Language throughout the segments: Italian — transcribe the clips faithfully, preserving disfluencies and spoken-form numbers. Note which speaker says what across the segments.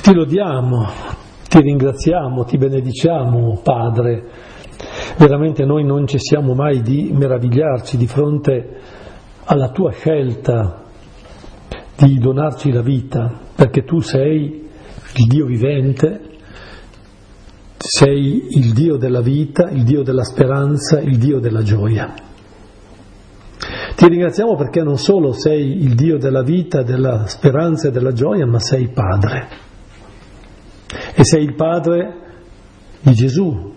Speaker 1: Ti lodiamo, ti ringraziamo, ti benediciamo, Padre. Veramente noi non cessiamo mai di meravigliarci di fronte alla tua scelta di donarci la vita, perché tu sei il Dio vivente, sei il Dio della vita, il Dio della speranza, il Dio della gioia. Ti ringraziamo perché non solo sei il Dio della vita, della speranza e della gioia, ma sei Padre. E sei il Padre di Gesù,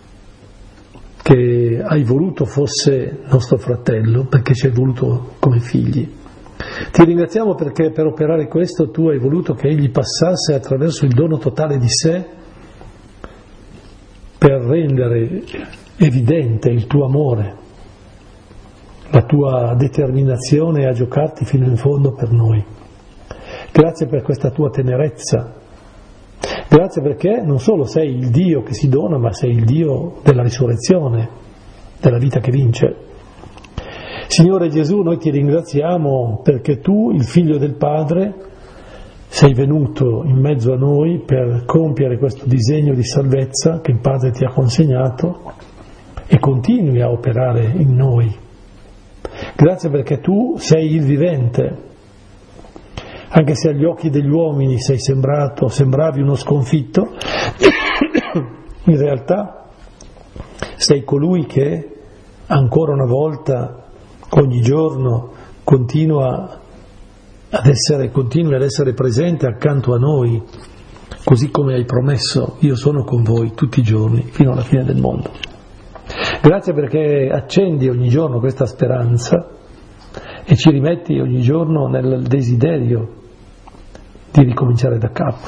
Speaker 1: che hai voluto fosse nostro fratello, perché ci hai voluto come figli. Ti ringraziamo perché per operare questo tu hai voluto che egli passasse attraverso il dono totale di sé per rendere evidente il tuo amore, la tua determinazione a giocarti fino in fondo per noi. Grazie per questa tua tenerezza. Grazie perché non solo sei il Dio che si dona, ma sei il Dio della risurrezione, della vita che vince. Signore Gesù, noi ti ringraziamo perché tu, il Figlio del Padre, sei venuto in mezzo a noi per compiere questo disegno di salvezza che il Padre ti ha consegnato e continui a operare in noi. Grazie perché tu sei il vivente. Anche se agli occhi degli uomini sei sembrato, sembravi uno sconfitto, in realtà sei colui che ancora una volta, ogni giorno, continua ad essere, continui ad essere presente accanto a noi, così come hai promesso, io sono con voi tutti i giorni, fino alla fine del mondo. Grazie perché accendi ogni giorno questa speranza e ci rimetti ogni giorno nel desiderio di ricominciare da capo.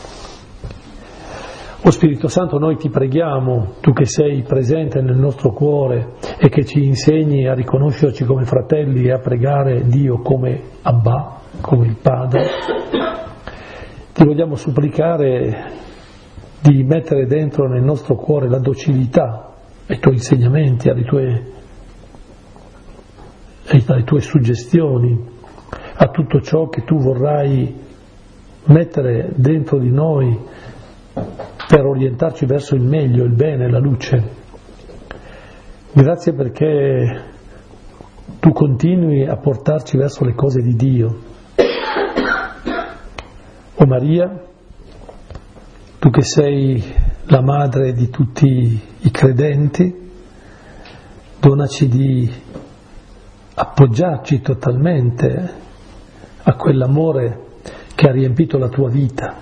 Speaker 1: O Spirito Santo, noi ti preghiamo, tu che sei presente nel nostro cuore e che ci insegni a riconoscerci come fratelli e a pregare Dio come Abba, come il Padre, ti vogliamo supplicare di mettere dentro nel nostro cuore la docilità ai tuoi insegnamenti, alle tue, alle tue suggestioni, a tutto ciò che tu vorrai mettere dentro di noi per orientarci verso il meglio, il bene, la luce. Grazie perché tu continui a portarci verso le cose di Dio. O Maria, tu che sei la madre di tutti i credenti, donaci di appoggiarci totalmente a quell'amore che ha riempito la tua vita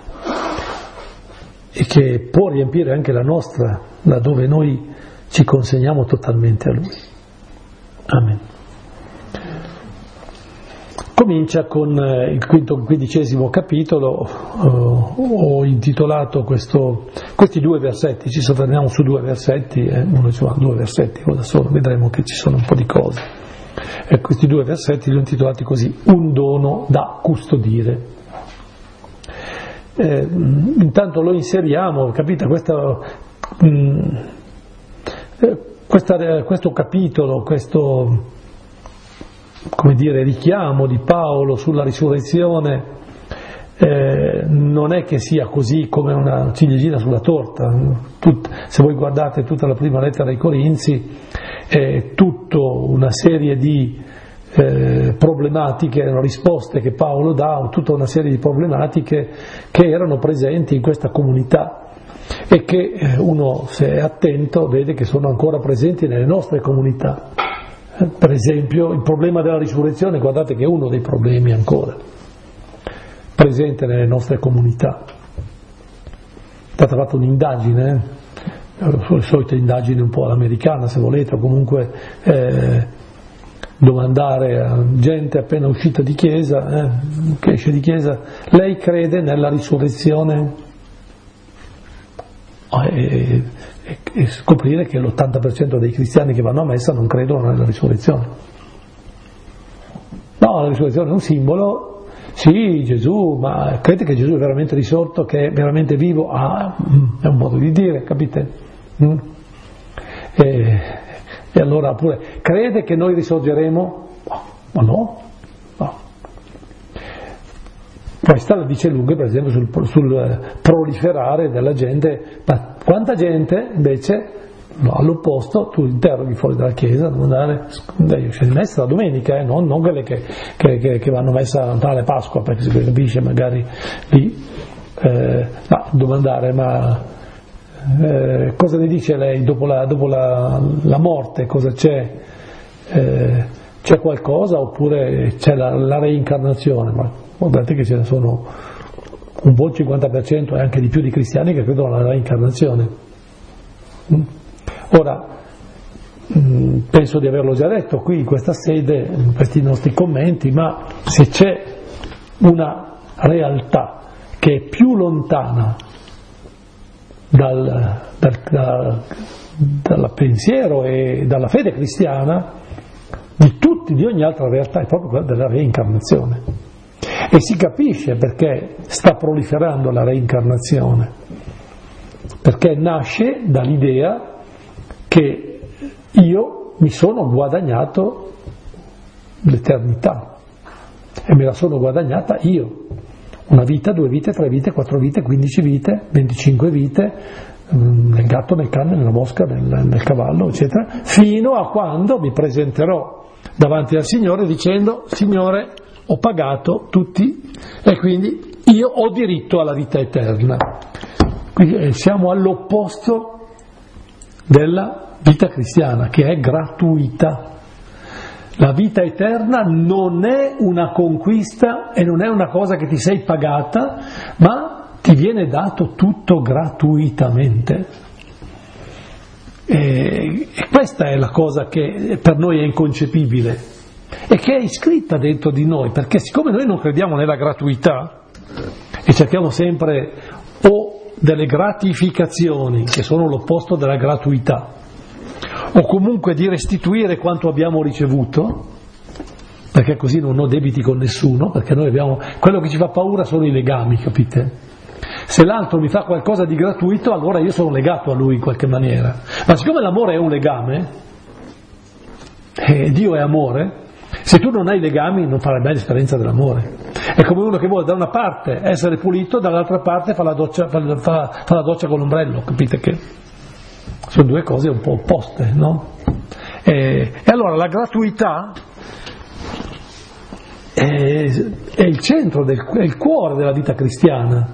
Speaker 1: e che può riempire anche la nostra, laddove noi ci consegniamo totalmente a Lui. Amen. Comincia con il quinto, quindicesimo capitolo, eh, ho intitolato questo, questi due versetti, ci soffermiamo su due versetti, eh, uno diceva due versetti, cosa sono? Vedremo che ci sono un po' di cose. E questi due versetti li ho intitolati così: un dono da custodire. Eh, intanto lo inseriamo, capite, questa, mh, questa, questo capitolo, questo, come dire, richiamo di Paolo sulla risurrezione eh, non è che sia così come una ciliegina sulla torta. Tut, se voi guardate tutta la prima lettera ai Corinzi, è tutto una serie di Eh, problematiche, erano risposte che Paolo dà, tutta una serie di problematiche che erano presenti in questa comunità e che eh, uno, se è attento, vede che sono ancora presenti nelle nostre comunità. Eh, per esempio il problema della risurrezione, guardate che è uno dei problemi ancora presente nelle nostre comunità. È stata fatta un'indagine, eh, le solite indagini un po' all'americana se volete, o comunque eh, domandare a gente appena uscita di chiesa, eh, che esce di chiesa, lei crede nella risurrezione? E, e, e scoprire che l'ottanta per cento dei cristiani che vanno a messa non credono nella risurrezione. No, la risurrezione è un simbolo, sì, Gesù, ma crede che Gesù è veramente risorto, che è veramente vivo? Ah, è un modo di dire, capite? Mm? E, E allora pure, crede che noi risorgeremo? Ma no, no. Questo la dice lunga, per esempio, sul, sul proliferare della gente. Ma quanta gente invece, no, all'opposto, tu interroghi fuori dalla chiesa, devo andare, io c'è messa la domenica, eh, non, non quelle che, che, che, che vanno messa a Natale e Pasqua, perché si capisce magari lì, eh, ma devo andare, ma eh, cosa ne dice lei dopo la, dopo la, la morte, cosa c'è? Eh, c'è qualcosa oppure c'è la, la reincarnazione? Ma guardate che ce ne sono un buon cinquanta per cento e anche di più di cristiani che credono alla reincarnazione. Ora, penso di averlo già detto qui in questa sede, in questi nostri commenti, ma se c'è una realtà che è più lontana dal, dal, dal, dal pensiero e dalla fede cristiana di tutti, di ogni altra realtà, è proprio quella della reincarnazione. E si capisce perché sta proliferando la reincarnazione, perché nasce dall'idea che io mi sono guadagnato l'eternità e me la sono guadagnata io, una vita, due vite, tre vite, quattro vite, quindici vite, venticinque vite, nel gatto, nel cane, nella mosca, nel, nel cavallo, eccetera, fino a quando mi presenterò davanti al Signore dicendo: Signore, ho pagato tutti e quindi io ho diritto alla vita eterna. Quindi siamo all'opposto della vita cristiana, che è gratuita. La vita eterna non è una conquista e non è una cosa che ti sei pagata, ma ti viene dato tutto gratuitamente. E, e questa è la cosa che per noi è inconcepibile e che è iscritta dentro di noi, perché siccome noi non crediamo nella gratuità e cerchiamo sempre o delle gratificazioni che sono l'opposto della gratuità, o comunque di restituire quanto abbiamo ricevuto, perché così non ho debiti con nessuno, perché noi abbiamo, quello che ci fa paura sono i legami, capite? Se l'altro mi fa qualcosa di gratuito, allora io sono legato a lui in qualche maniera. Ma siccome l'amore è un legame, e Dio è amore, se tu non hai legami non farai mai l'esperienza dell'amore. È come uno che vuole da una parte essere pulito, dall'altra parte fa la doccia, fa, fa, fa la doccia con l'ombrello, capite che sono due cose un po' opposte, no? E, e allora la gratuità è, è il centro, del, è il cuore della vita cristiana.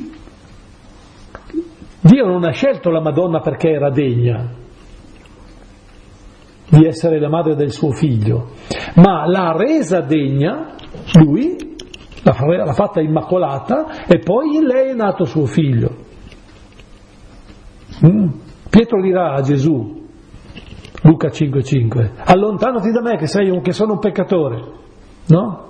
Speaker 1: Dio non ha scelto la Madonna perché era degna di essere la madre del suo figlio, ma l'ha resa degna, lui, l'ha fatta immacolata, e poi in lei è nato suo figlio. Mm. Pietro dirà a Gesù, Luca cinque cinque, allontanati da me che, sei un, che sono un peccatore, no?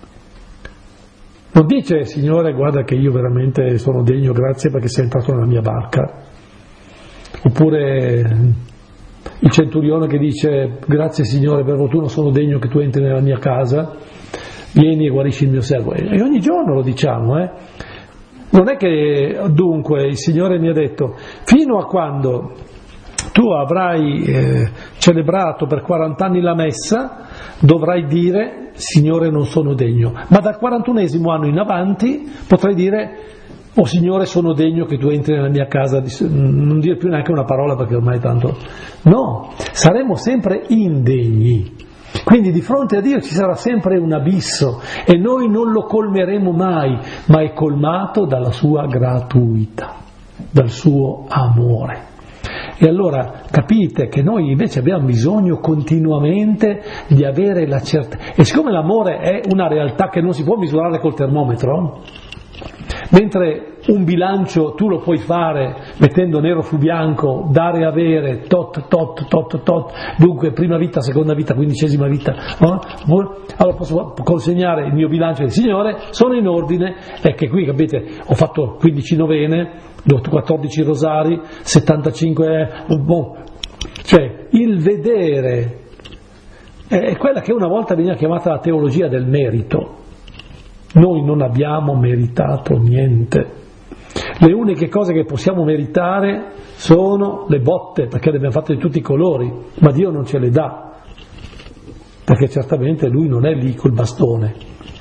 Speaker 1: Non dice: Signore, guarda che io veramente sono degno, grazie perché sei entrato nella mia barca. Oppure il centurione che dice: grazie Signore, per fortuna sono degno che tu entri nella mia casa, vieni e guarisci il mio servo. E ogni giorno lo diciamo, eh? Non è che dunque il Signore mi ha detto: fino a quando tu avrai eh, celebrato per quaranta anni la messa, dovrai dire: Signore, non sono degno. Ma dal quarantunesimo anno in avanti potrai dire: oh Signore, sono degno che tu entri nella mia casa. Non dire più neanche una parola, perché ormai tanto. No, saremo sempre indegni. Quindi di fronte a Dio ci sarà sempre un abisso e noi non lo colmeremo mai, ma è colmato dalla sua gratuità, dal suo amore. E allora capite che noi invece abbiamo bisogno continuamente di avere la certezza. E siccome l'amore è una realtà che non si può misurare col termometro, mentre un bilancio tu lo puoi fare mettendo nero su bianco, dare e avere, tot, tot, tot, tot, dunque prima vita, seconda vita, quindicesima vita, no? Allora posso consegnare il mio bilancio del Signore, sono in ordine, e che qui, capite, ho fatto quindici novene, quattordici rosari, settantacinque, boh. Cioè il vedere è quella che una volta veniva chiamata la teologia del merito. Noi non abbiamo meritato niente. Le uniche cose che possiamo meritare sono le botte, perché le abbiamo fatte di tutti i colori, ma Dio non ce le dà, perché certamente Lui non è lì col bastone.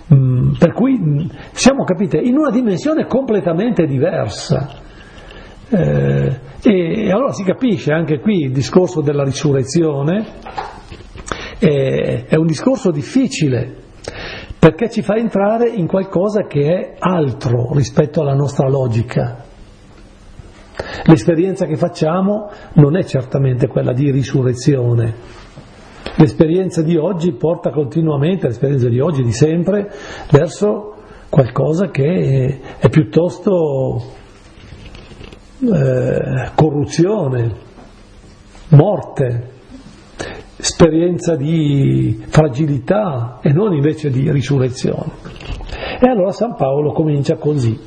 Speaker 1: Mm, per cui siamo, capite, in una dimensione completamente diversa. Eh, e allora si capisce anche qui il discorso della risurrezione, eh, è un discorso difficile, perché ci fa entrare in qualcosa che è altro rispetto alla nostra logica. L'esperienza che facciamo non è certamente quella di risurrezione. L'esperienza di oggi porta continuamente, l'esperienza di oggi, di sempre, verso qualcosa che è, è piuttosto eh, corruzione, morte, esperienza di fragilità e non invece di risurrezione. E allora San Paolo comincia così.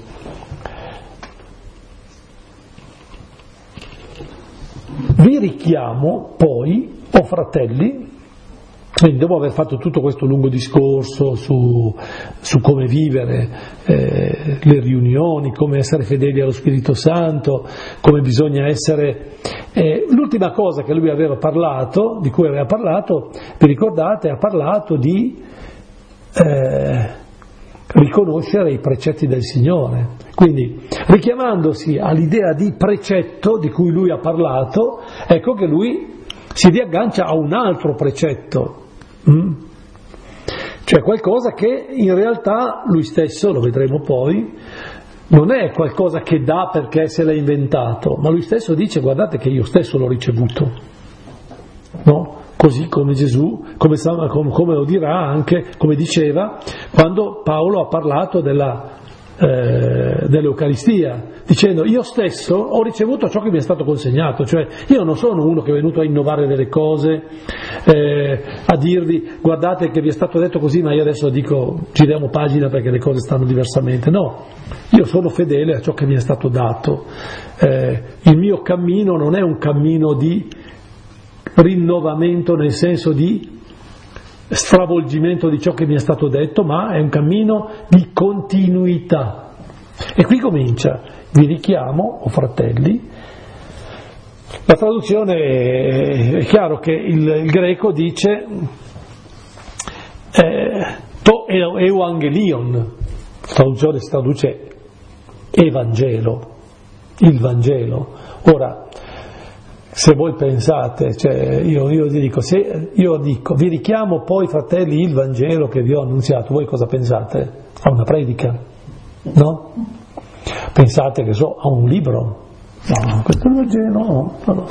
Speaker 1: Vi richiamo poi, o fratelli, quindi dopo aver fatto tutto questo lungo discorso su, su come vivere eh, le riunioni, come essere fedeli allo Spirito Santo, come bisogna essere... Eh, l'ultima cosa che lui aveva parlato, di cui aveva parlato, vi ricordate, ha parlato di eh, riconoscere i precetti del Signore. Quindi, richiamandosi all'idea di precetto di cui lui ha parlato, ecco che lui si riaggancia a un altro precetto, mm? cioè qualcosa che in realtà lui stesso, lo vedremo poi, non è qualcosa che dà perché se l'ha inventato, ma lui stesso dice: guardate che io stesso l'ho ricevuto, no? Così come Gesù, come, come lo dirà anche, come diceva, quando Paolo ha parlato della Eh, dell'Eucaristia, dicendo: io stesso ho ricevuto ciò che mi è stato consegnato, cioè io non sono uno che è venuto a innovare delle cose, eh, a dirvi guardate che vi è stato detto così ma io adesso dico giriamo pagina perché le cose stanno diversamente. No, io sono fedele a ciò che mi è stato dato, eh, il mio cammino non è un cammino di rinnovamento nel senso di stravolgimento di ciò che mi è stato detto, ma è un cammino di continuità. E qui comincia: vi richiamo, o fratelli. La traduzione è chiaro che il, il greco dice eh, to euangelion, la traduzione si traduce Evangelo, il Vangelo. Ora, se voi pensate, cioè io, io dico, se io dico, vi richiamo poi fratelli il Vangelo che vi ho annunziato, voi cosa pensate? A una predica, no? Pensate che so, a un libro? No, questo è il Vangelo, no, no.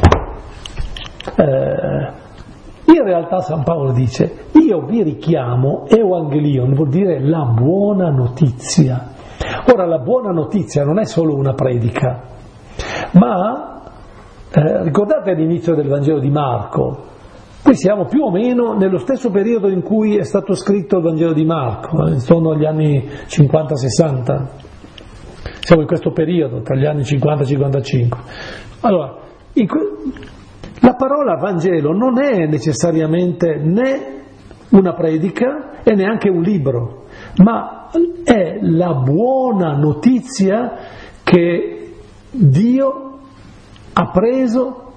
Speaker 1: Eh, in realtà San Paolo dice: io vi richiamo Evangelion, vuol dire la buona notizia. Ora, la buona notizia non è solo una predica, ma Eh, ricordate l'inizio del Vangelo di Marco? Qui siamo più o meno nello stesso periodo in cui è stato scritto il Vangelo di Marco, eh, intorno agli anni cinquanta sessanta. Siamo in questo periodo, tra gli anni cinquanta e cinquantacinque. Allora, in que- la parola Vangelo non è necessariamente né una predica e neanche un libro, ma è la buona notizia che Dio ha preso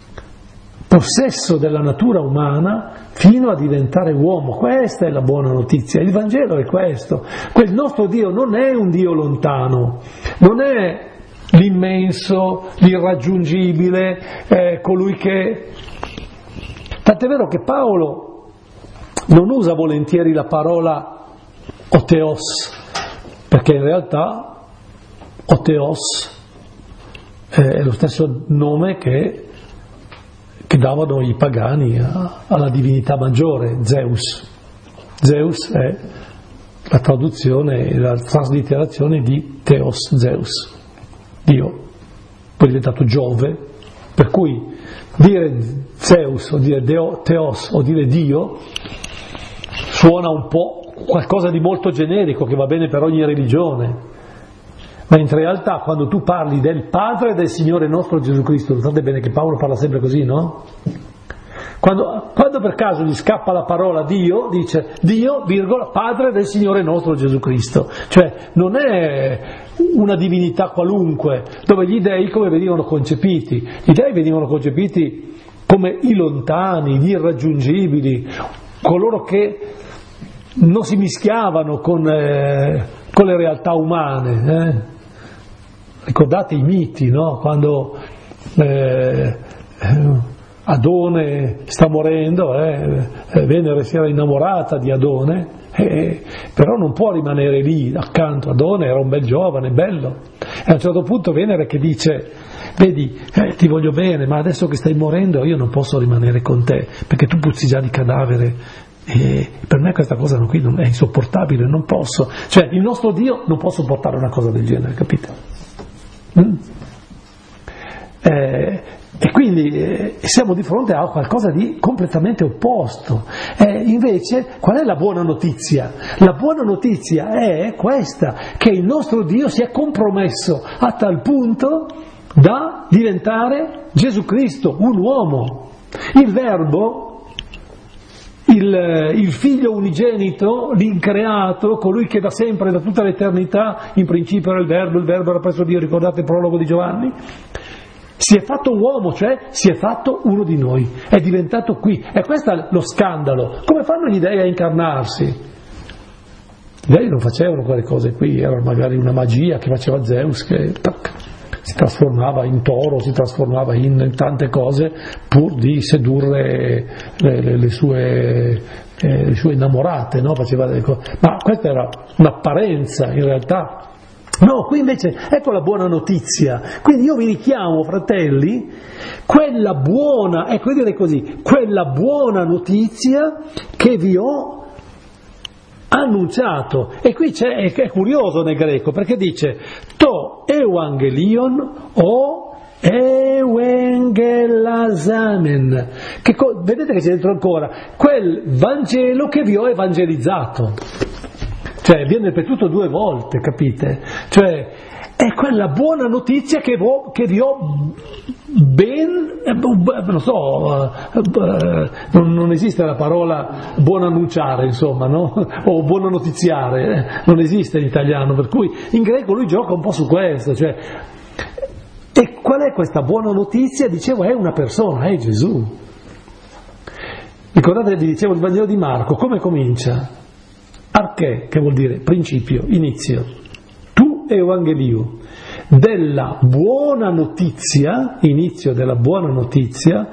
Speaker 1: possesso della natura umana fino a diventare uomo. Questa è la buona notizia. Il Vangelo è questo. Quel nostro Dio non è un Dio lontano, non è l'immenso, l'irraggiungibile, eh, colui che... Tant'è vero che Paolo non usa volentieri la parola oteos, perché in realtà oteos è lo stesso nome che, che davano i pagani a, alla divinità maggiore, Zeus. Zeus è la traduzione, la traslitterazione di Theos, Zeus, Dio, poi è diventato Giove, per cui dire Zeus o dire Deo, Theos o dire Dio suona un po' qualcosa di molto generico che va bene per ogni religione. Ma in realtà quando tu parli del Padre del Signore nostro Gesù Cristo, notate bene che Paolo parla sempre così, no? Quando, quando per caso gli scappa la parola Dio, dice Dio, virgola, Padre del Signore nostro Gesù Cristo. Cioè non è una divinità qualunque, dove gli dei come venivano concepiti? Gli dei venivano concepiti come i lontani, gli irraggiungibili, coloro che non si mischiavano con, eh, con le realtà umane. Eh? Ricordate i miti, no? Quando eh, Adone sta morendo, eh, Venere si era innamorata di Adone, eh, però non può rimanere lì accanto. Adone era un bel giovane, bello, e a un certo punto Venere che dice: vedi, eh, ti voglio bene, ma adesso che stai morendo io non posso rimanere con te, perché tu puzzi già di cadavere, e per me questa cosa qui non è insopportabile, non posso, cioè il nostro Dio non può sopportare una cosa del genere, capite? Mm? Eh, e quindi eh, siamo di fronte a qualcosa di completamente opposto. Eh, invece qual è la buona notizia? La buona notizia è questa, che il nostro Dio si è compromesso a tal punto da diventare Gesù Cristo, un uomo, il Verbo, il, il Figlio unigenito, l'increato, colui che da sempre, da tutta l'eternità, in principio era il Verbo, il Verbo era presso Dio, ricordate il prologo di Giovanni? Si è fatto uomo, cioè si è fatto uno di noi, è diventato qui. E questo è lo scandalo. Come fanno gli dei a incarnarsi? Gli dei non facevano quelle cose qui, era magari una magia che faceva Zeus, che tac, si trasformava in toro, si trasformava in, in tante cose pur di sedurre le, le, le, sue, eh, le sue innamorate, no? Faceva delle cose. Ma questa era un'apparenza, in realtà. No, qui invece ecco la buona notizia. Quindi io vi richiamo, fratelli, quella buona, ecco, io direi così, quella buona notizia che vi ho annunciato. E qui c'è, è, è curioso nel greco, perché dice to evangelion o evangelasamen, che vedete che c'è dentro ancora quel Vangelo che vi ho evangelizzato. Cioè viene ripetuto due volte, capite? Cioè è quella buona notizia che, vo, che vi ho ben, eh, non so, eh, non, non esiste la parola buon annunciare, insomma, no? O buono notiziare, eh, non esiste in italiano, per cui in greco lui gioca un po' su questo, cioè. E qual è questa buona notizia? Dicevo, è una persona, è Gesù. Ricordate, vi dicevo il Vangelo di Marco, come comincia? Arché, che vuol dire principio, inizio, tu evangelio, della buona notizia, inizio della buona notizia,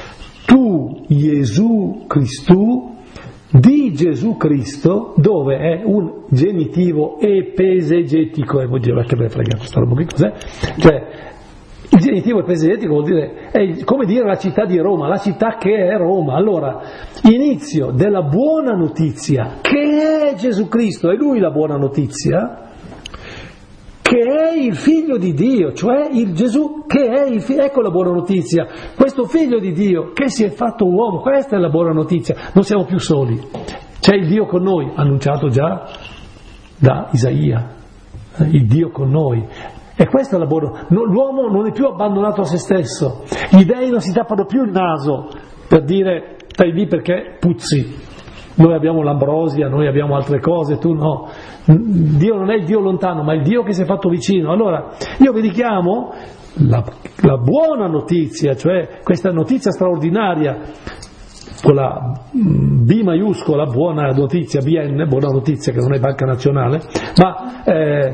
Speaker 1: tu Gesù Cristo, di Gesù Cristo, dove è un genitivo epesegetico, e voi direte che me ne frega questa roba, che cos'è? Cioè, il genitivo epesegetico vuol dire, è come dire la città di Roma, la città che è Roma. Allora, inizio della buona notizia, che è Gesù Cristo, è Lui la buona notizia, che è il Figlio di Dio, cioè il Gesù che è il Figlio, ecco la buona notizia, questo Figlio di Dio che si è fatto uomo, questa è la buona notizia, non siamo più soli, c'è il Dio con noi, annunciato già da Isaia, il Dio con noi. E questa è la buona. No, l'uomo non è più abbandonato a se stesso, gli dei non si tappano più il naso per dire stai lì perché puzzi, noi abbiamo l'ambrosia, noi abbiamo altre cose, tu no. Dio non è il Dio lontano, ma il Dio che si è fatto vicino. Allora io vi richiamo la, la buona notizia, cioè questa notizia straordinaria con la B maiuscola, buona notizia, B N, buona notizia, che non è banca nazionale, ma eh,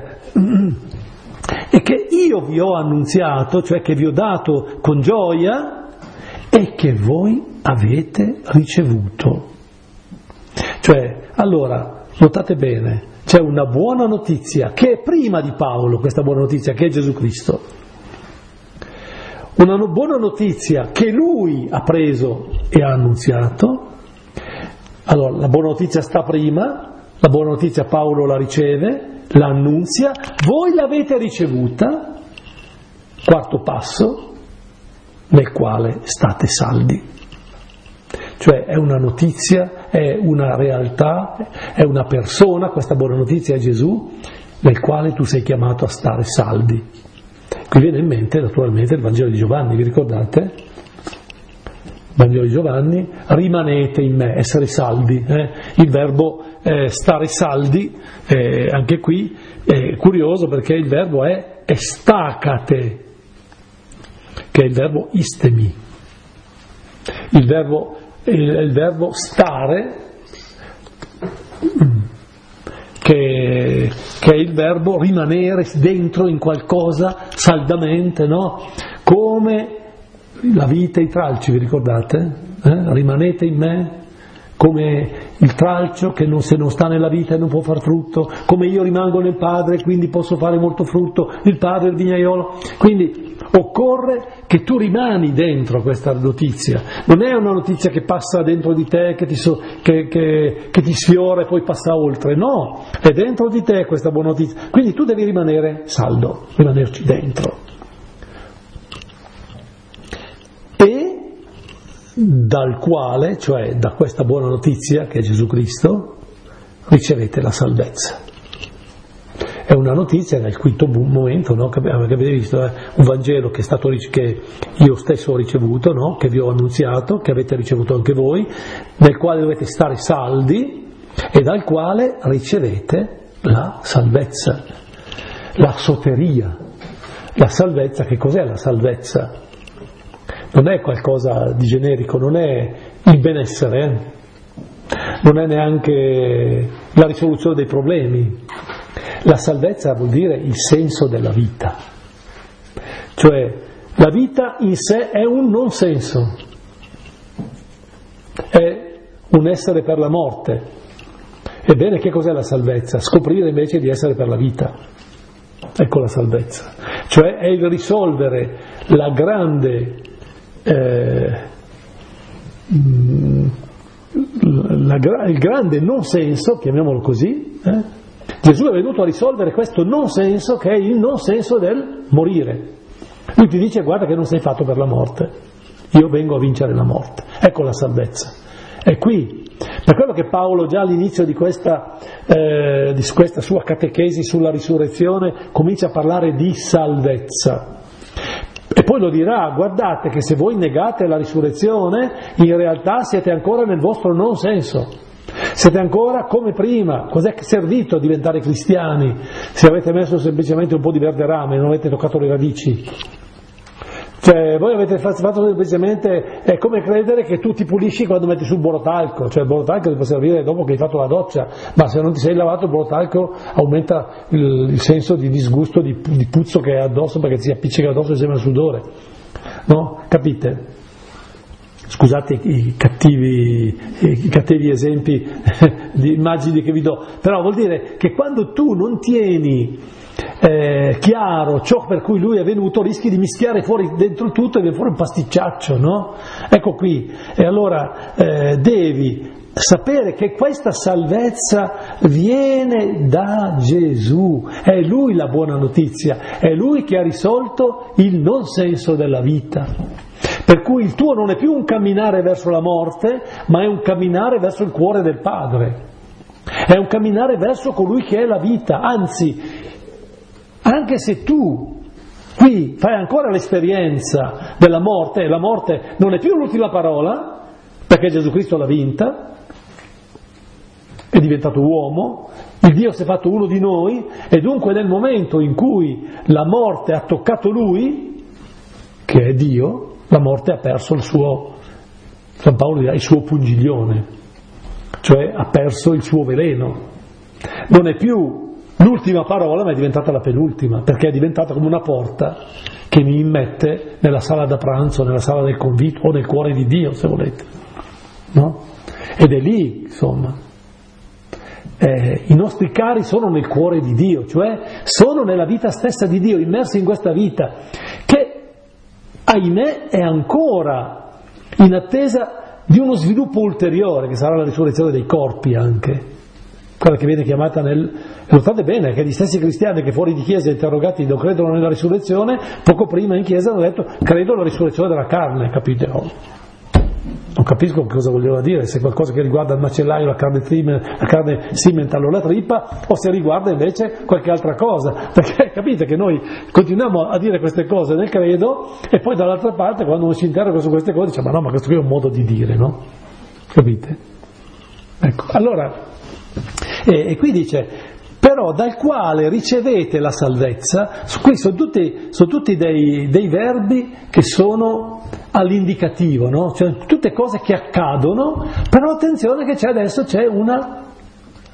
Speaker 1: e che io vi ho annunziato, cioè che vi ho dato con gioia e che voi avete ricevuto. Cioè, allora, notate bene, c'è una buona notizia che è prima di Paolo, questa buona notizia, che è Gesù Cristo. Una buona notizia che lui ha preso e ha annunziato. Allora, la buona notizia sta prima, la buona notizia Paolo la riceve, la annunzia, voi l'avete ricevuta, quarto passo, nel quale state saldi. Cioè è una notizia, è una realtà, è una persona, questa buona notizia è Gesù, nel quale tu sei chiamato a stare saldi. Qui viene in mente naturalmente il Vangelo di Giovanni, vi ricordate? Vangelo di Giovanni, rimanete in me, essere saldi, eh? Il verbo eh, stare saldi, eh, anche qui è curioso perché il verbo è estacate, che è il verbo istemi. Il verbo, il, il verbo stare che, che è il verbo rimanere dentro in qualcosa saldamente, no? Come la vita e i tralci, vi ricordate? Eh? Rimanete in me, come il tralcio che non, se non sta nella vita non può far frutto, come io rimango nel Padre quindi posso fare molto frutto, il Padre è il vignaiolo. Quindi occorre che tu rimani dentro questa notizia, non è una notizia che passa dentro di te, che ti, so, che, che, che ti sfiora e poi passa oltre, no, è dentro di te questa buona notizia, quindi tu devi rimanere saldo, rimanerci dentro. E dal quale, cioè da questa buona notizia che è Gesù Cristo, ricevete la salvezza. È una notizia nel quinto momento, no? Che avete visto, eh? Un Vangelo che, è stato, che io stesso ho ricevuto, no? Che vi ho annunziato, che avete ricevuto anche voi, nel quale dovete stare saldi e dal quale ricevete la salvezza, la soteria. La salvezza, che cos'è la salvezza? Non è qualcosa di generico, non è il benessere, eh? Non è neanche la risoluzione dei problemi. La salvezza vuol dire il senso della vita, cioè la vita in sé è un non senso, è un essere per la morte. Ebbene, che cos'è la salvezza? Scoprire invece di essere per la vita. Ecco la salvezza, cioè è il risolvere la grande Eh, la, il grande non senso, chiamiamolo così, eh? Gesù è venuto a risolvere questo non senso, che è il non senso del morire. Lui ti dice: guarda che non sei fatto per la morte, io vengo a vincere la morte. Ecco la salvezza, è qui. Per quello che Paolo già all'inizio di questa, eh, di questa sua catechesi sulla risurrezione comincia a parlare di salvezza. E poi lo dirà: guardate che se voi negate la risurrezione, in realtà siete ancora nel vostro non senso, siete ancora come prima. Cos'è che è servito a diventare cristiani se avete messo semplicemente un po' di verde rame e non avete toccato le radici? Cioè, voi avete fatto semplicemente, è come credere che tu ti pulisci quando metti sul borotalco, cioè il borotalco ti può servire dopo che hai fatto la doccia, ma se non ti sei lavato il borotalco aumenta il, il senso di disgusto, di, di puzzo che hai addosso, perché ti si appiccica addosso insieme al sudore, no? Capite? Scusate i cattivi, i cattivi esempi di immagini che vi do, però vuol dire che quando tu non tieni Eh, chiaro ciò per cui lui è venuto, rischi di mischiare fuori dentro tutto e viene fuori un pasticciaccio, no? Ecco qui, e allora eh, devi sapere che questa salvezza viene da Gesù, è Lui la buona notizia, è Lui che ha risolto il non senso della vita, per cui il tuo non è più un camminare verso la morte, ma è un camminare verso il cuore del Padre, è un camminare verso colui che è la vita. Anzi, anche se tu qui fai ancora l'esperienza della morte, e la morte non è più l'ultima parola, perché Gesù Cristo l'ha vinta, è diventato uomo, il Dio si è fatto uno di noi, e dunque nel momento in cui la morte ha toccato Lui, che è Dio, la morte ha perso il suo, San Paolo dirà, il suo pungiglione, cioè ha perso il suo veleno, non è più l'ultima parola, ma è diventata la penultima, perché è diventata come una porta che mi immette nella sala da pranzo, nella sala del convito o nel cuore di Dio, se volete, no? Ed è lì, insomma, eh, i nostri cari sono nel cuore di Dio, cioè sono nella vita stessa di Dio, immersi in questa vita che, ahimè, è ancora in attesa di uno sviluppo ulteriore, che sarà la risurrezione dei corpi anche, quella che viene chiamata nel... Notate bene che gli stessi cristiani che fuori di chiesa interrogati non credono nella risurrezione, poco prima in chiesa hanno detto credo alla risurrezione della carne, capite? No? Non capisco cosa voleva dire, se è qualcosa che riguarda il macellaio, la carne, la carne cimentalo la trippa, o se riguarda invece qualche altra cosa, perché capite che noi continuiamo a dire queste cose nel credo e poi dall'altra parte quando uno si interroga su queste cose dice ma no, ma questo qui è un modo di dire, no? Capite? Ecco, allora, e, e qui dice però dal quale ricevete la salvezza. Qui sono tutti, sono tutti dei, dei verbi che sono all'indicativo, no? Cioè tutte cose che accadono, però attenzione che c'è adesso c'è una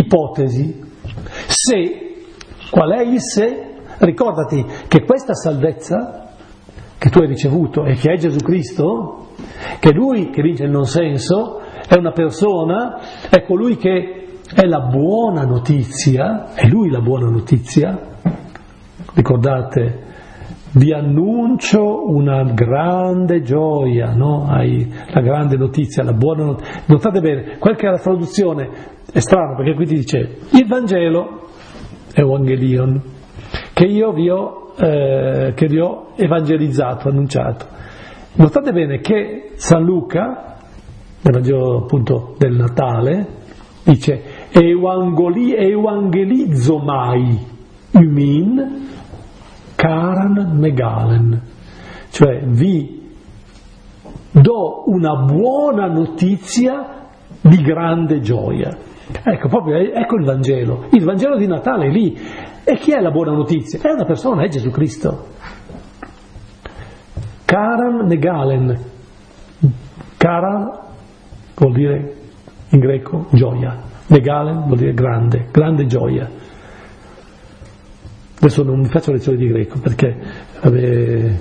Speaker 1: ipotesi. Se, qual è il se? Ricordati che questa salvezza che tu hai ricevuto e che è Gesù Cristo, che è Lui che vince il non senso, è una persona, è colui che è la buona notizia, è Lui la buona notizia. Ricordate, vi annuncio una grande gioia, no? Hai la grande notizia, la buona notizia. Notate bene, quella che è la traduzione è strana, perché qui ti dice il Vangelo, Evangelion, che io vi ho, eh, che vi ho evangelizzato, annunciato. Notate bene che San Luca, nel Vangelo appunto del Natale, dice Evangeli, evangelizzo mai umin karan megalen, cioè vi do una buona notizia di grande gioia. Ecco, proprio, ecco il Vangelo, il Vangelo di Natale è lì. E chi è la buona notizia? È una persona, è Gesù Cristo. Karan megalen, kara vuol dire in greco gioia, megalen vuol dire grande, grande gioia. Adesso non mi faccio lezioni di greco perché vabbè,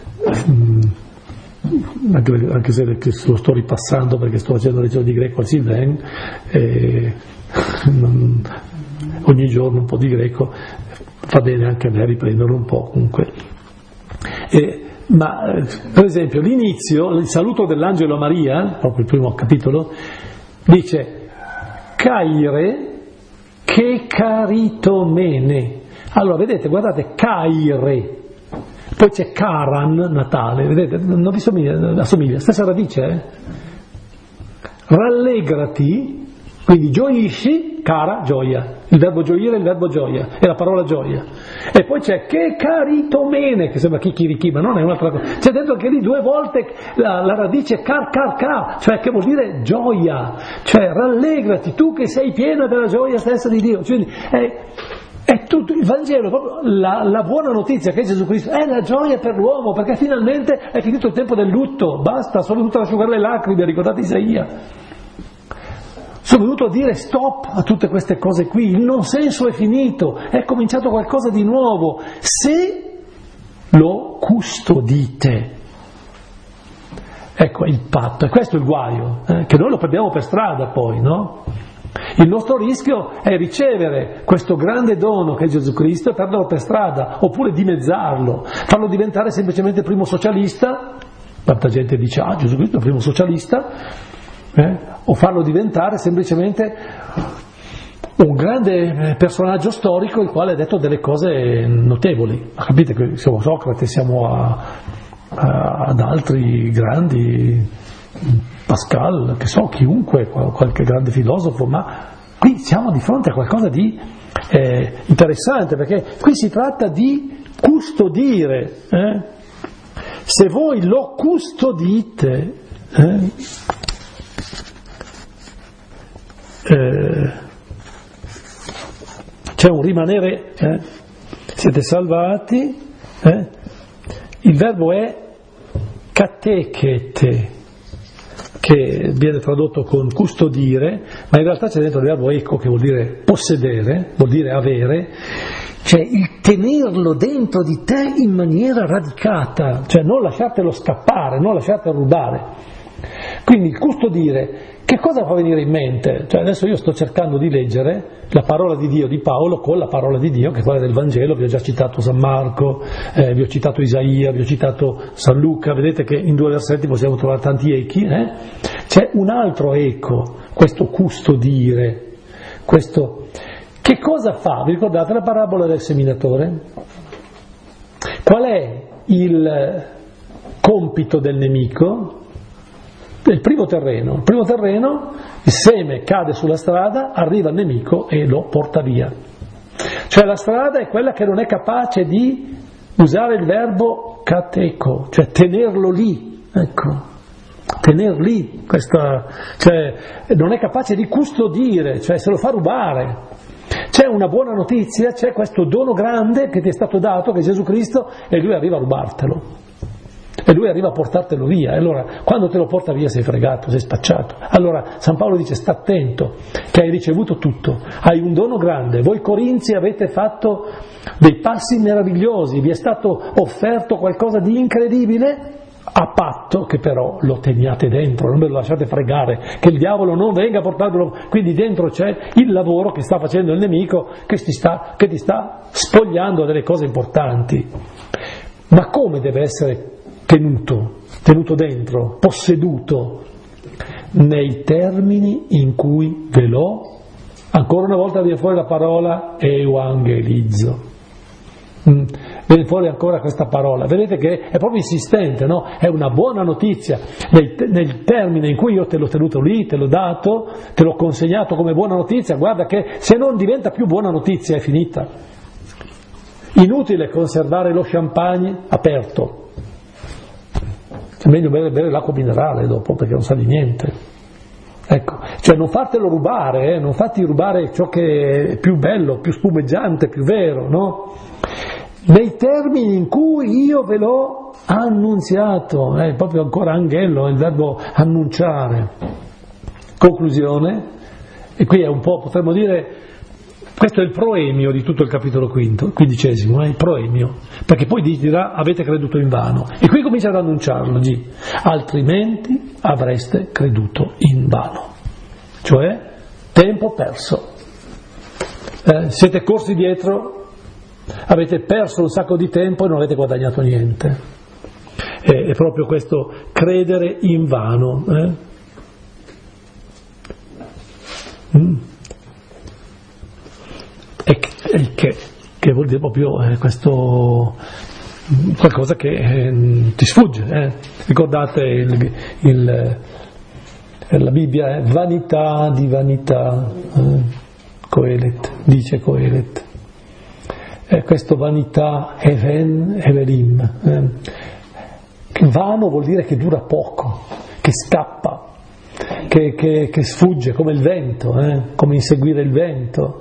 Speaker 1: anche se lo sto ripassando perché sto facendo lezioni di greco al Silven, e non, ogni giorno un po' di greco fa bene anche a me riprenderlo un po' comunque. E, ma per esempio l'inizio, il saluto dell'angelo a Maria, proprio il primo capitolo, dice Caire che caritomene. Allora vedete, guardate, Caire, poi c'è Caran, Natale, vedete, non vi somiglia, assomiglia, stessa radice, eh? Rallegrati, quindi gioisci, cara, gioia, il verbo gioire è il verbo gioia, è la parola gioia. E poi c'è che caritomene, che sembra chicchirichì, ma non è un'altra cosa. C'è dentro anche lì due volte la, la radice car car car, cioè che vuol dire gioia, cioè rallegrati, tu che sei piena della gioia stessa di Dio. Cioè, è, è tutto il Vangelo, proprio la, la buona notizia che è Gesù Cristo, è la gioia per l'uomo, perché finalmente è finito il tempo del lutto, basta, sono venuto ad asciugare le lacrime, ricordate Isaia. Sono venuto a dire stop a tutte queste cose qui, il non senso è finito, è cominciato qualcosa di nuovo, se lo custodite. Ecco il patto, e questo è il guaio, eh, che noi lo prendiamo per strada poi, no? Il nostro rischio è ricevere questo grande dono che è Gesù Cristo e perderlo per strada, oppure dimezzarlo, farlo diventare semplicemente primo socialista, tanta gente dice ah Gesù Cristo è il primo socialista, eh? O farlo diventare semplicemente un grande personaggio storico il quale ha detto delle cose notevoli. Ma capite che siamo Socrate, siamo a, a, ad altri grandi, Pascal, che so, chiunque, qualche grande filosofo, ma qui siamo di fronte a qualcosa di eh, interessante, perché qui si tratta di custodire. Eh? Se voi lo custodite, eh? Eh, c'è un rimanere, eh? Siete salvati, eh? Il verbo è catechete, che viene tradotto con custodire, ma in realtà c'è dentro il verbo eco, che vuol dire possedere, vuol dire avere, cioè il tenerlo dentro di te in maniera radicata, cioè non lasciartelo scappare, non lasciartelo rubare. Quindi il custodire, che cosa fa venire in mente? Cioè adesso io sto cercando di leggere la parola di Dio di Paolo con la parola di Dio, che è quella del Vangelo. Vi ho già citato San Marco, eh, vi ho citato Isaia, vi ho citato San Luca. Vedete che in due versetti possiamo trovare tanti echi, eh? C'è un altro eco, questo custodire, questo... Che cosa fa? Vi ricordate la parabola del seminatore? Qual è il compito del nemico? Il primo terreno, il primo terreno, il seme cade sulla strada, arriva il nemico e lo porta via. Cioè la strada è quella che non è capace di usare il verbo cateco, cioè tenerlo lì, ecco, tener lì, questa, cioè non è capace di custodire, cioè se lo fa rubare. C'è una buona notizia, c'è questo dono grande che ti è stato dato, che è Gesù Cristo, e lui arriva a rubartelo. e lui arriva a portartelo via, e allora quando te lo porta via sei fregato, sei spacciato. Allora San Paolo dice: sta attento che hai ricevuto tutto, hai un dono grande, voi corinzi avete fatto dei passi meravigliosi, vi è stato offerto qualcosa di incredibile, a patto che però lo teniate dentro, non ve lo lasciate fregare, che il diavolo non venga a portarvelo. Quindi dentro c'è il lavoro che sta facendo il nemico, che ti sta, che ti sta spogliando delle cose importanti. Ma come deve essere tenuto, tenuto dentro, posseduto? Nei termini in cui ve l'ho, ancora una volta viene fuori la parola euangelizzo. Mm. Viene fuori ancora questa parola, vedete che è proprio insistente, no? È una buona notizia, nel, nel termine in cui io te l'ho tenuto lì, te l'ho dato, te l'ho consegnato come buona notizia, guarda che se non diventa più buona notizia è finita. Inutile conservare lo champagne aperto, è meglio bere, bere l'acqua minerale dopo, perché non sa di niente. Ecco, cioè non fartelo rubare, eh? Non fatti rubare ciò che è più bello, più spumeggiante, più vero, no? Nei termini in cui io ve l'ho annunziato, è eh, proprio ancora angelo, è il verbo annunciare. Conclusione, e qui è un po', potremmo dire, questo è il proemio di tutto il capitolo quinto, quindicesimo, è il proemio, perché poi dirà: avete creduto invano, e qui comincia ad annunciarlo, G. altrimenti avreste creduto invano, cioè tempo perso, eh, siete corsi dietro, avete perso un sacco di tempo e non avete guadagnato niente. È, è proprio questo credere invano. Eh? Mm. E che, che, che vuol dire proprio eh, questo qualcosa che eh, ti sfugge. Eh? Ricordate il, il, la Bibbia è vanità di vanità, eh? Coelet, dice Coelet. Eh, questo vanità even evelim, eh, che vano vuol dire che dura poco, che scappa, che, che, che sfugge come il vento, eh, come inseguire il vento.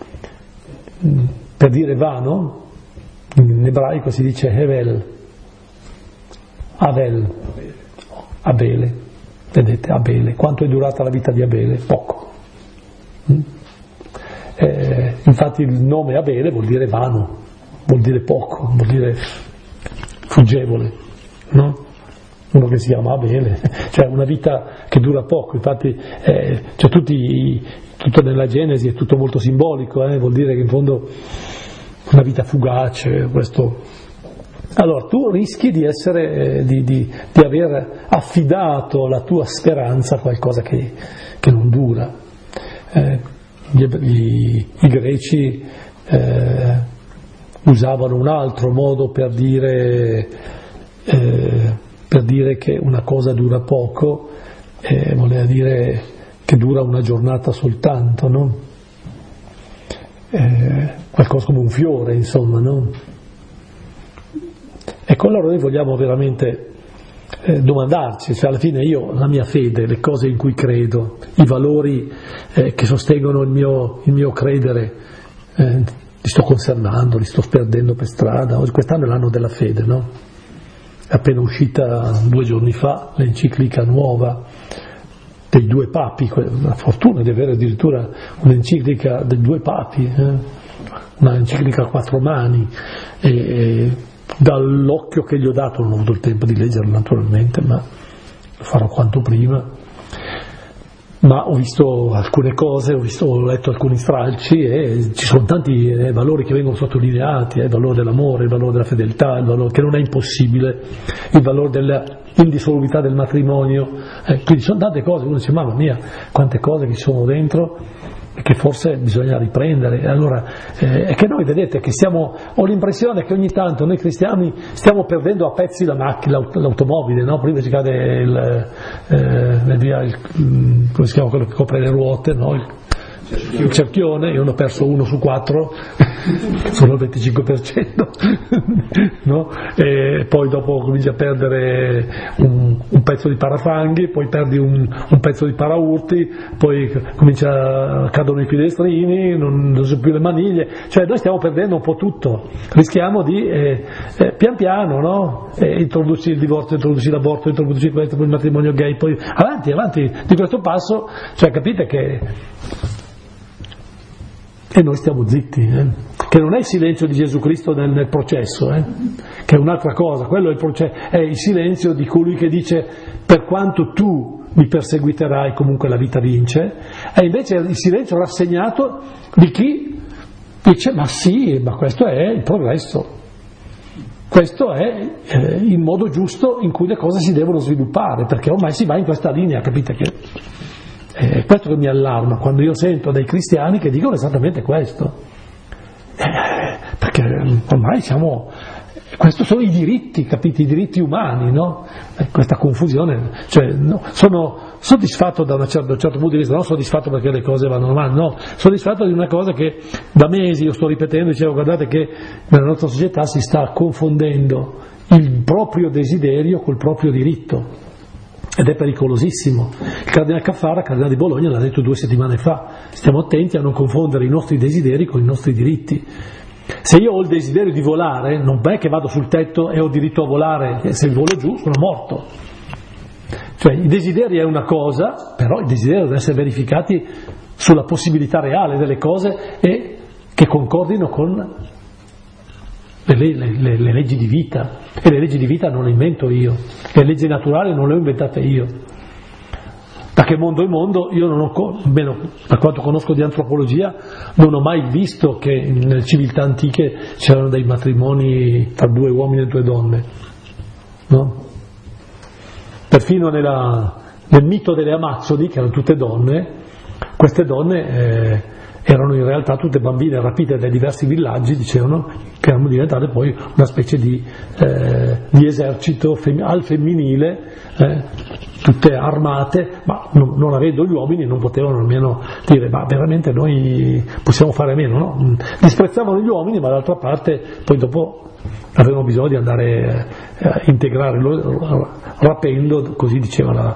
Speaker 1: Per dire vano, in ebraico si dice Hevel, Avel, Abele, vedete, Abele. Quanto è durata la vita di Abele? Poco. Mm? Eh, infatti il nome Abele vuol dire vano, vuol dire poco, vuol dire fuggevole, no? Uno che si chiama Abele, cioè una vita che dura poco. Infatti eh, cioè tutti, tutto nella Genesi è tutto molto simbolico, eh? Vuol dire che in fondo una vita fugace, questo. Allora tu rischi di essere, eh, di, di, di aver affidato la tua speranza a qualcosa che, che non dura. Eh, Gli, gli, i greci eh, usavano un altro modo per dire, eh, per dire che una cosa dura poco, eh, voleva dire che dura una giornata soltanto, no? Eh, qualcosa come un fiore, insomma, no? Ecco, allora noi vogliamo veramente Eh, domandarci, cioè alla fine io, la mia fede, le cose in cui credo, i valori eh, che sostengono il mio, il mio credere, eh, li sto conservando, li sto perdendo per strada. Oggi, quest'anno è l'anno della fede, no? È appena uscita due giorni fa l'enciclica nuova dei due papi, la fortuna di avere addirittura un'enciclica dei due papi, eh? Una enciclica a quattro mani, e, e dall'occhio che gli ho dato non ho avuto il tempo di leggerlo naturalmente, ma lo farò quanto prima. Ma ho visto alcune cose, ho, visto, ho letto alcuni stralci e ci sono tanti eh, valori che vengono sottolineati, eh, il valore dell'amore, il valore della fedeltà, il valore che non è impossibile, il valore dell'indissolubilità del matrimonio, eh, quindi sono tante cose. Uno dice: mamma mia, quante cose che ci sono dentro e che forse bisogna riprendere. Allora eh, è che noi, vedete, che stiamo, ho l'impressione che ogni tanto noi cristiani stiamo perdendo a pezzi la macchina, l'automobile, no? Prima ci cade il, eh, via il, come si chiama quello che copre le ruote, no? Il, il cerchione, io ne ho perso uno su quattro, solo il venticinque per cento, no? E poi dopo cominci a perdere un, un pezzo di parafanghi, poi perdi un, un pezzo di paraurti, poi comincia, cadono i pilestrini, non, non so più le maniglie, cioè noi stiamo perdendo un po' tutto, rischiamo di eh, eh, pian piano, no? Eh, introduci il divorzio, introduci l'aborto, introduci questo, poi il matrimonio gay, poi avanti, avanti di questo passo, cioè capite che e noi stiamo zitti, eh? Che non è il silenzio di Gesù Cristo nel, nel processo, eh? Che è un'altra cosa, quello è il, processo, è il silenzio di colui che dice per quanto tu mi perseguiterai comunque la vita vince, e invece il silenzio rassegnato di chi dice ma sì, ma questo è il progresso, questo è eh, il modo giusto in cui le cose si devono sviluppare, perché ormai si va in questa linea, capite che... È questo che mi allarma quando io sento dei cristiani che dicono esattamente questo, eh, perché ormai siamo, questi sono i diritti, capite, i diritti umani, no? Eh, questa confusione, cioè, no, sono soddisfatto da, una certa, da un certo punto di vista, non soddisfatto perché le cose vanno male, no, soddisfatto di una cosa che da mesi io sto ripetendo, dicevo guardate che nella nostra società si sta confondendo il proprio desiderio col proprio diritto. Ed è pericolosissimo. Il cardinale Caffara, cardinale di Bologna, l'ha detto due settimane fa. Stiamo attenti a non confondere i nostri desideri con i nostri diritti. Se io ho il desiderio di volare, non è che vado sul tetto e ho diritto a volare, se volo giù sono morto. Cioè i desideri è una cosa, però i desideri devono essere verificati sulla possibilità reale delle cose e che concordino con le, le, le, le leggi di vita. E le leggi di vita non le invento io, le leggi naturali non le ho inventate io. Da che mondo è mondo, io non ho, almeno per quanto conosco di antropologia, non ho mai visto che nelle civiltà antiche c'erano dei matrimoni tra due uomini e due donne, no? Perfino nella, nel mito delle Amazzoni, che erano tutte donne, queste donne eh, erano in realtà tutte bambine rapite dai diversi villaggi, dicevano, che erano diventate poi una specie di, eh, di esercito fem- al femminile, eh, tutte armate, ma non, non avendo gli uomini non potevano nemmeno dire ma veramente noi possiamo fare meno, no? Disprezzavano gli uomini, ma d'altra parte poi dopo avevano bisogno di andare eh, a integrare, rapendo, così diceva la,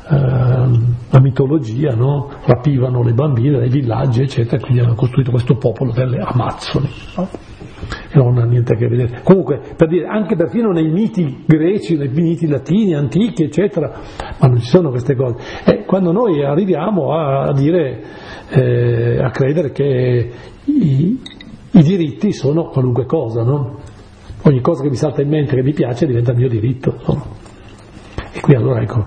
Speaker 1: la mitologia, no? Rapivano le bambine dai villaggi eccetera, quindi hanno costruito questo popolo delle Amazzoni, no? E non ha niente a che vedere. Comunque, per dire, anche perfino nei miti greci, nei miti latini, antichi eccetera, ma non ci sono queste cose. E quando noi arriviamo a dire, eh, a credere che i, i diritti sono qualunque cosa, no? Ogni cosa che mi salta in mente che mi piace diventa mio diritto, no? E qui allora ecco,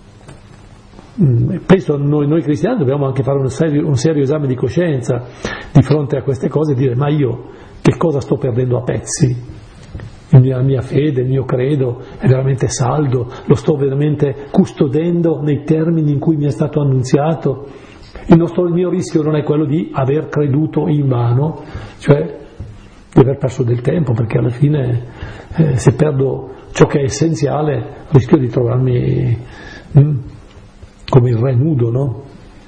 Speaker 1: penso noi, noi cristiani dobbiamo anche fare un serio, un serio esame di coscienza di fronte a queste cose e dire ma io che cosa sto perdendo a pezzi? La mia fede, il mio credo è veramente saldo? Lo sto veramente custodendo nei termini in cui mi è stato annunziato? Il, nostro, il mio rischio non è quello di aver creduto in vano, cioè di aver perso del tempo, perché alla fine eh, se perdo ciò che è essenziale rischio di trovarmi mh, come il re nudo, no?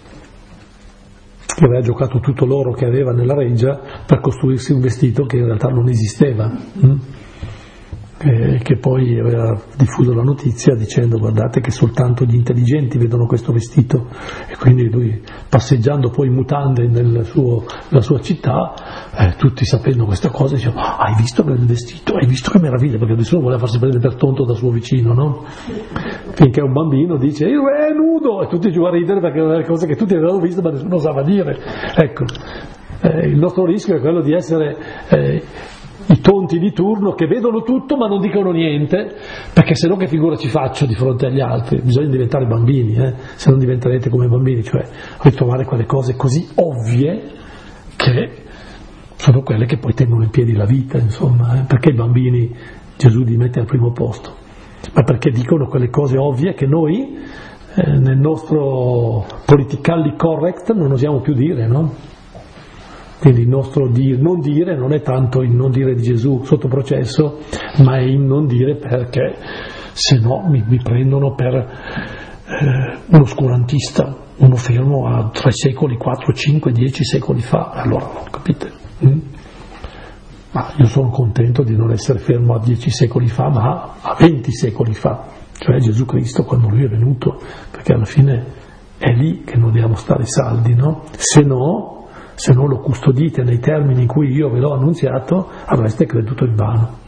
Speaker 1: Che aveva giocato tutto l'oro che aveva nella reggia per costruirsi un vestito che in realtà non esisteva, hm? e che poi aveva diffuso la notizia dicendo guardate che soltanto gli intelligenti vedono questo vestito, e quindi lui passeggiando poi in mutande nel suo, nella sua città, eh, tutti sapendo questa cosa dicevano ah, hai visto quel vestito, hai visto che meraviglia, perché nessuno voleva farsi prendere per tonto da suo vicino, no? Finché un bambino dice il re è nudo e tutti giù a ridere perché erano le cose che tutti avevano visto ma nessuno osava dire. Ecco, eh, il nostro rischio è quello di essere eh, i tonti di turno che vedono tutto ma non dicono niente, perché se no che figura ci faccio di fronte agli altri? Bisogna diventare bambini, eh? Se non diventerete come bambini, cioè ritrovare quelle cose così ovvie che sono quelle che poi tengono in piedi la vita, insomma, eh? Perché i bambini Gesù li mette al primo posto? Ma perché dicono quelle cose ovvie che noi eh, nel nostro politically correct non osiamo più dire, no? Quindi il nostro dire, non dire non è tanto il non dire di Gesù sotto processo, ma è il non dire perché se no mi, mi prendono per eh, un oscurantista, uno fermo a tre secoli, quattro, cinque, dieci secoli fa, allora non capite? Mm? Ma io sono contento di non essere fermo a dieci secoli fa, ma a venti secoli fa, cioè Gesù Cristo quando lui è venuto, perché alla fine è lì che non dobbiamo stare saldi, no? Se no, se non lo custodite nei termini in cui io ve l'ho annunziato, avreste creduto invano.